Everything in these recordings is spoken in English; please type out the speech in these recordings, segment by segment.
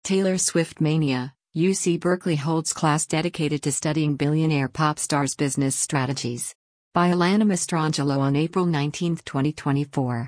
Taylor Swift Mania. UC Berkeley holds class dedicated to studying billionaire pop stars' business strategies. By Alana Mastrangelo on April 19, 2024.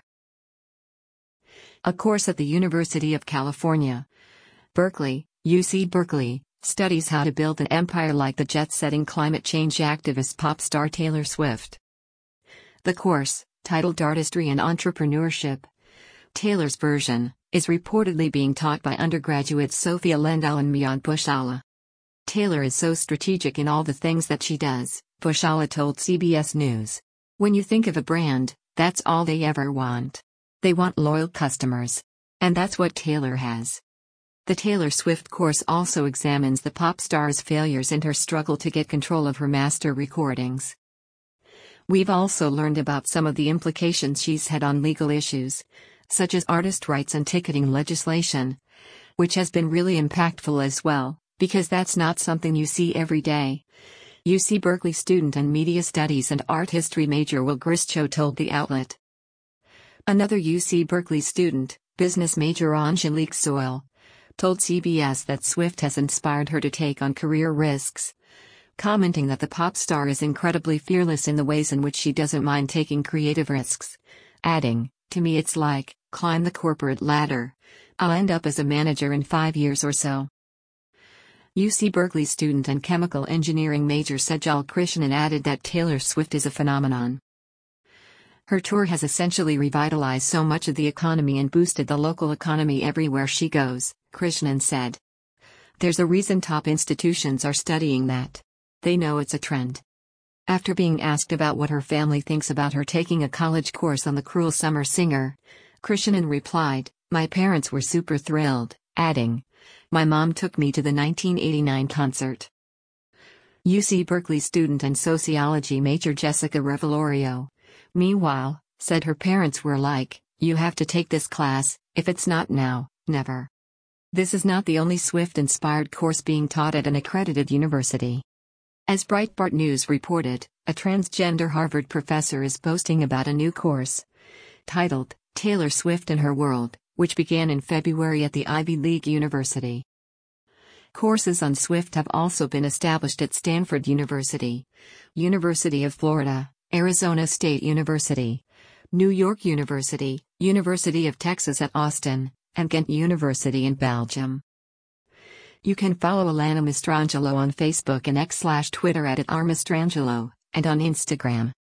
A course at the University of California, Berkeley, UC Berkeley, studies how to build an empire like the jet-setting climate change activist pop star Taylor Swift. The course, titled Artistry and Entrepreneurship, Taylor's version, is reportedly being taught by undergraduates Sophia Lendl and Mian Bushala. Taylor is so strategic in all the things that she does, Bushala told CBS News. When you think of a brand, that's all they ever want. They want loyal customers. And that's what Taylor has. The Taylor Swift course also examines the pop star's failures and her struggle to get control of her master recordings. We've also learned about some of the implications she's had on legal issues, such as artist rights and ticketing legislation, which has been really impactful as well, because that's not something you see every day. UC Berkeley student and media studies and art history major Will Grischo told the outlet. Another UC Berkeley student, business major Angelique Soil, told CBS that Swift has inspired her to take on career risks, commenting that the pop star is incredibly fearless in the ways in which she doesn't mind taking creative risks, adding, "To me it's like, climb the corporate ladder. I'll end up as a manager in 5 years or so." UC Berkeley student and chemical engineering major Sejal Krishnan added that Taylor Swift is a phenomenon. Her tour has essentially revitalized so much of the economy and boosted the local economy everywhere she goes, Krishnan said. There's a reason top institutions are studying that. They know it's a trend. After being asked about what her family thinks about her taking a college course on the Cruel Summer singer, Krishnan replied, "My parents were super thrilled," adding, "My mom took me to the 1989 concert." UC Berkeley student and sociology major Jessica Revelorio, meanwhile, said her parents were like, "You have to take this class, if it's not now, never." This is not the only Swift-inspired course being taught at an accredited university. As Breitbart News reported, a transgender Harvard professor is boasting about a new course, titled, Taylor Swift and Her World, which began in February at the Ivy League University. Courses on Swift have also been established at Stanford University, University of Florida, Arizona State University, New York University, University of Texas at Austin, and Ghent University in Belgium. You can follow Alana Mastrangelo on Facebook and X/Twitter at @rmastrangelo, and on Instagram.